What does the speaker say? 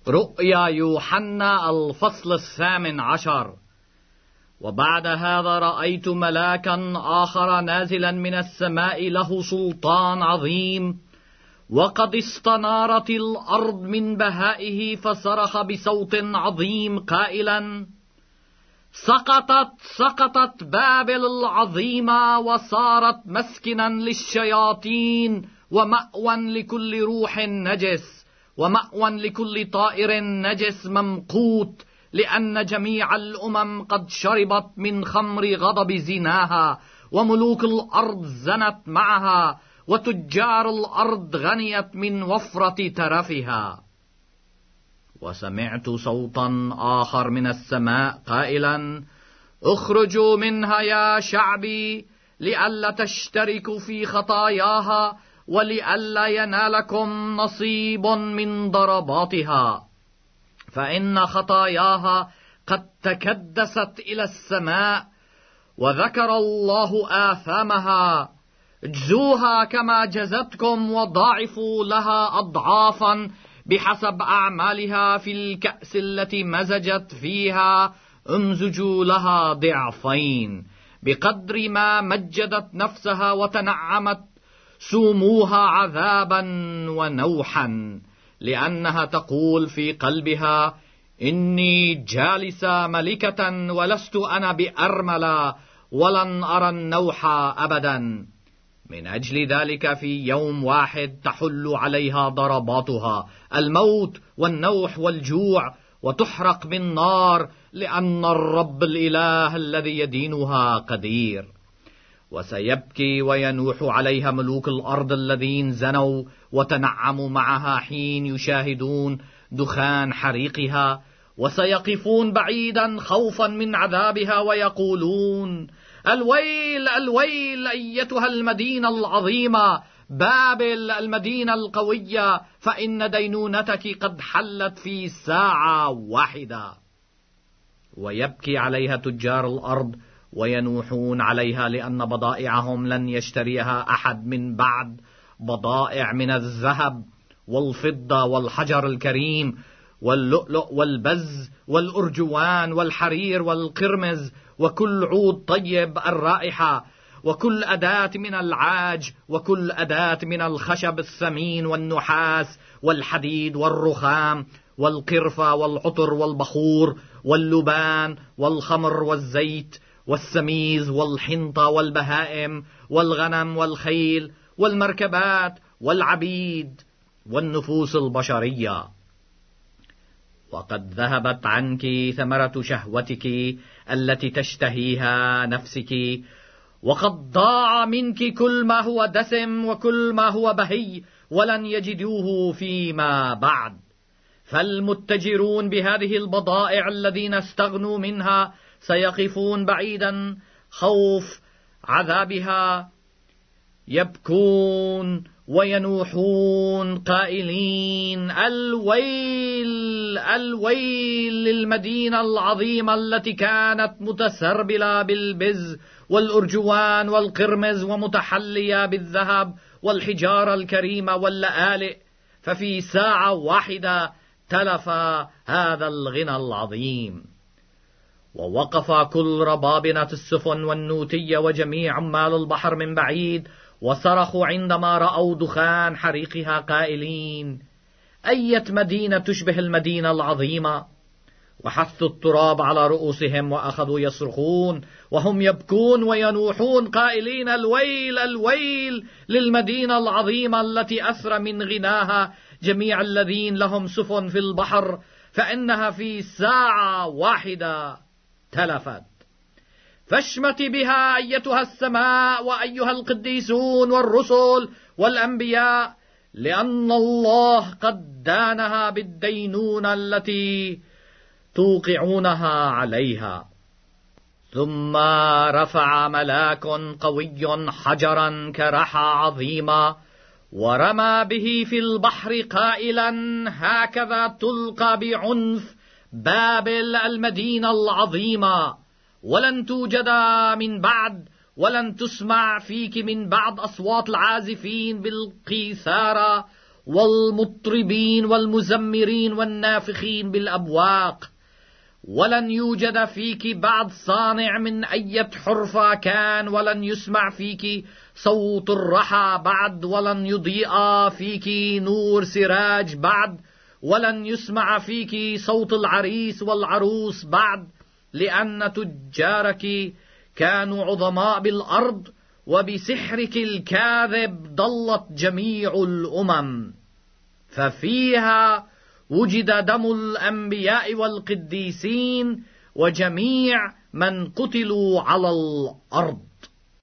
رؤيا يوحنا الفصل 18. وبعد هذا رأيت ملاكا آخر نازلا من السماء له سلطان عظيم، وقد استنارت الأرض من بهائه، فصرخ بصوت عظيم قائلا: سقطت بابل العظيمة، وصارت مسكنا للشياطين، ومأوى لكل روح نجس، ومأوى لكل طائر نجس ممقوت، لأن جميع الأمم قد شربت من خمر غضب زناها، وملوك الأرض زنت معها، وتجار الأرض غنيت من وفرة ترفها. وسمعت صوتا آخر من السماء قائلا: اخرجوا منها يا شعبي، لئلا تشتركوا في خطاياها، ولئلا ينالكم نصيب من ضرباتها، فإن خطاياها قد تكدست إلى السماء، وذكر الله آثامها. اجزوها كما جزتكم، وضاعفوا لها أضعافا بحسب أعمالها. في الكأس التي مزجت فيها امزجوا لها ضعفين، بقدر ما مجدت نفسها وتنعمت سوموها عذابا ونوحا، لأنها تقول في قلبها: إني جالسة ملكة، ولست أنا بأرملة، ولن أرى النوح أبدا. من أجل ذلك في يوم واحد تحل عليها ضرباتها، الموت والنوح والجوع، وتحرق بالنار، لأن الرب الإله الذي يدينها قدير. وسيبكي وينوح عليها ملوك الأرض الذين زنوا وتنعموا معها، حين يشاهدون دخان حريقها، وسيقفون بعيدا خوفا من عذابها، ويقولون: الويل الويل أيتها المدينة العظيمة، بابل المدينة القوية، فإن دينونتك قد حلت في ساعة واحدة. ويبكي عليها تجار الأرض وينوحون عليها، لأن بضائعهم لن يشتريها أحد من بعد، بضائع من الذهب والفضة والحجر الكريم واللؤلؤ والبز والأرجوان والحرير والقرمز، وكل عود طيب الرائحة، وكل أداة من العاج، وكل أداة من الخشب الثمين والنحاس والحديد والرخام والقرفة والعطر والبخور واللبان والخمر والزيت والسميز والحنطة والبهائم والغنم والخيل والمركبات والعبيد والنفوس البشرية. وقد ذهبت عنك ثمرة شهوتك التي تشتهيها نفسك، وقد ضاع منك كل ما هو دسم وكل ما هو بهي، ولن يجدوه فيما بعد. فالمتجرون بهذه البضائع الذين استغنوا منها سيقفون بعيدا خوف عذابها، يبكون وينوحون قائلين: الويل الويل للمدينة العظيمة التي كانت متسربلة بالبز والأرجوان والقرمز، ومتحلية بالذهب والحجارة الكريمة واللآلئ، ففي ساعة واحدة تلف هذا الغنى العظيم. ووقف كل ربابنة السفن والنوتية وجميع عمال البحر من بعيد، وصرخوا عندما رأوا دخان حريقها قائلين: أية مدينة تشبه المدينة العظيمة؟ وحثوا التراب على رؤوسهم، وأخذوا يصرخون وهم يبكون وينوحون قائلين: الويل الويل للمدينة العظيمة التي أسرى من غناها جميع الذين لهم سفن في البحر، فإنها في ساعة واحدة تلفت. فاشمتي بها أيتها السماء، وأيها القديسون والرسل والأنبياء، لأن الله قد دانها بالدينونة التي توقعونها عليها. ثم رفع ملاك قوي حجرا كرحى عظيمة، ورمى به في البحر قائلا: هكذا تلقى بعنف بابل المدينة العظيمة، ولن توجد من بعد، ولن تسمع فيك من بعد أصوات العازفين بالقيثارة والمطربين والمزمرين والنافخين بالأبواق. ولن يوجد فيك بعد صانع من أية حرفة كان، ولن يسمع فيك صوت الرحى بعد، ولن يضيء فيك نور سراج بعد، ولن يسمع فيك صوت العريس والعروس بعد، لأن تجارك كانوا عظماء بالأرض، وبسحرك الكاذب ضلت جميع الأمم. ففيها وجد دم الأنبياء والقديسين وجميع من قتلوا على الأرض.